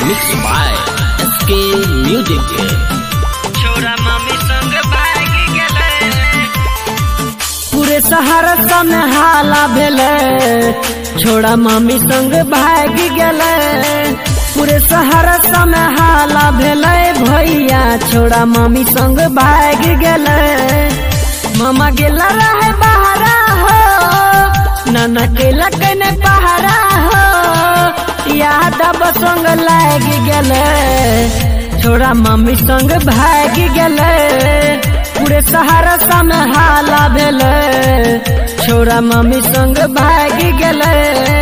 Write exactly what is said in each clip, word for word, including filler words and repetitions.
Mix by SK music. छोरा mummy संग भाग गेले, पूरे सहरसा में हाला भेले, छोड़ा मम्मी संग भाग गेले। पूरे सहरसा में हाला भेले भैया, छोड़ा मम्मी संग भाग गेले। मामा गेला रहे बहरा हो, नाना केला कने पहरा हो, याद संग लाग गेले, छोड़ा मम्मी संग भाग गेले। पूरे सहरसा में हाला भेले, छोड़ा मम्मी संग भाग गेले।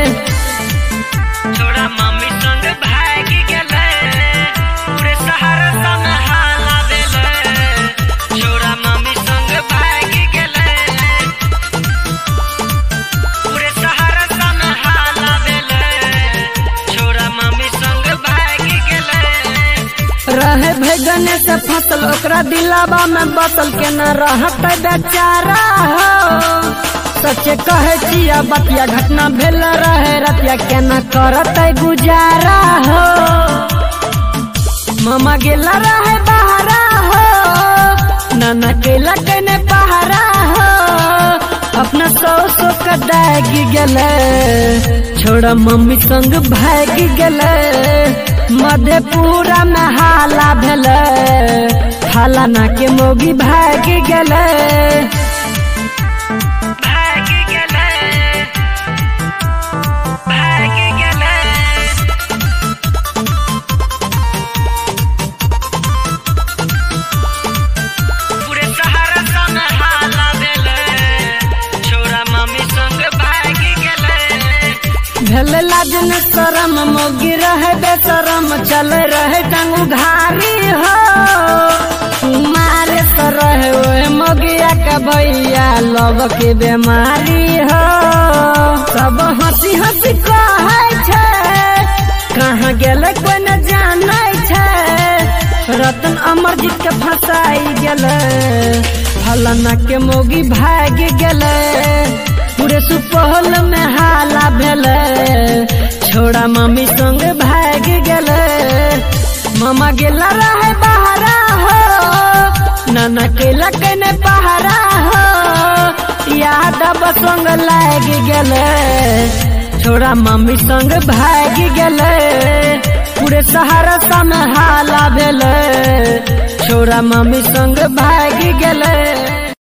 छोरा मम्मी संग भाग गेले, पूरे सहरसा में हाला भेले, छोरा मम्मी संग भाग गेले। पूरे सहरसा में हाला भेले, छोरा मम्मी संग भाग गेले। रहे भैगन से फसल ओकरा दिलावा में बसल के न रहत बेचारा हो। सचे कहे छिया बतिया घटना भेल रहे रतिया के न करत गुजारा हो। मामा गेला रहे बहरा हो, नाना केला कने पहरा हो, अपना सौ सौ का दाग गेले, छोड़ा मम्मी संग भाग गेले। मधेपुरा में हाला भेले, हाला ना के मोगी भाग गेले। भाग गेले, भाग गेले। पूरे सहरसा में हाला भेले, छोरा मम्मी संग भाग गेले। भेले लाजन शरम मोगी रहे बेशरम, चल रहे टंगू घारी हो। मारे तो रहे ओए मोगिया का भैया, लव के बीमारी हो। सब हंसी हंसी कहे छे, कहाँ गेले कोई न जाने छे। रतन अमरजीत के फंसाई गेले, फलाना के मोगी भाग गेले। पूरे सुपौल में हाला भेले, छोड़ा मम्मी संग भाग गेले। मामा गेला रहे बहरा हो, नाना केला कने पहरा हो, याद संग लाग गेले, छोड़ा मम्मी संग भाग गेले। पूरे सहरसा में हाला भेले, छोड़ा मम्मी संग भाग गेले।